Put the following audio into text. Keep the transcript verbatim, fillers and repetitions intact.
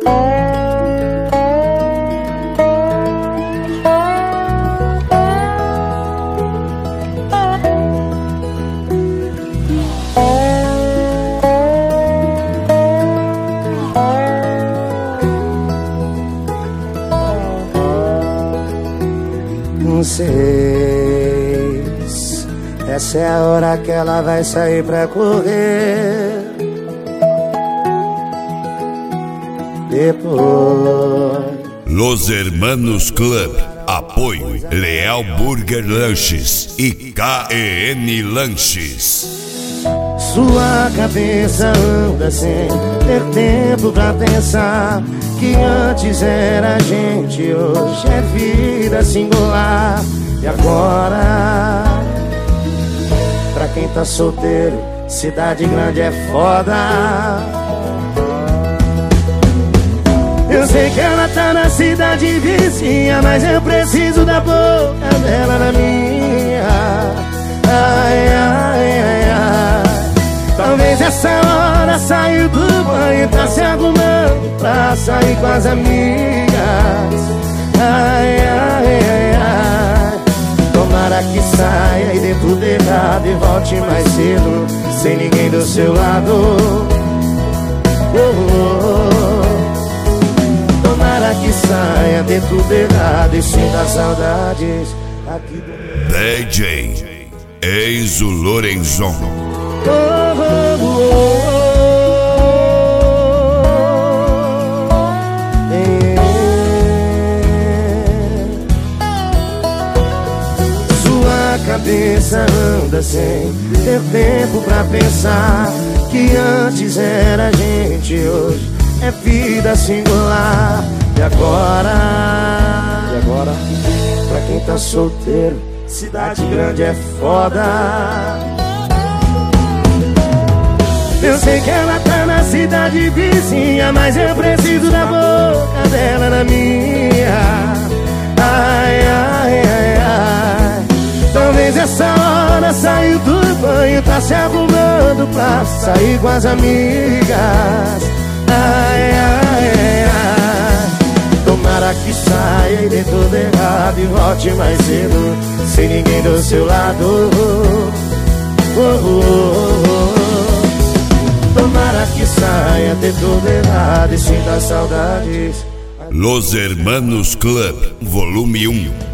Seis, essa é a hora que ela vai sair pra correr. Depois Los Hermanos Club, apoio Leal Burger Lanches e K E N Lanches. sua cabeça anda sem ter tempo pra pensar que antes era gente, hoje é vida singular. E agora, pra quem tá solteiro, cidade grande é foda. Eu sei que ela tá na cidade vizinha, mas eu preciso da boca dela na minha. Ai, ai, ai, ai. Talvez essa hora saiu do banho, tá se arrumando pra sair com as amigas. Ai, ai, ai, ai. Tomara que saia e dê tudo errado e volte mais cedo, sem ninguém do seu lado. Oh, oh, oh. Tomara que saia, dê tudo errado e sinta saudades aqui do D J Enzo Lorenzon. Oh, oh, oh, oh. É. Sua cabeça anda sem ter tempo pra pensar que antes era gente, hoje é vida singular. E agora, e agora, pra quem tá solteiro, cidade grande é foda. Eu sei que ela tá na cidade vizinha, mas eu preciso da boca dela na minha. Ai, ai, ai, ai. Talvez essa hora saiu do banho, tá se arrumando pra sair com as amigas. Ai, ai, ai, ai. Tomara que saia e dê tudo errado e volte mais cedo, sem ninguém do seu lado. Oh, oh, oh, oh. Tomara que saia, dê tudo errado e sinta saudades. Los Hermanos Club, volume um.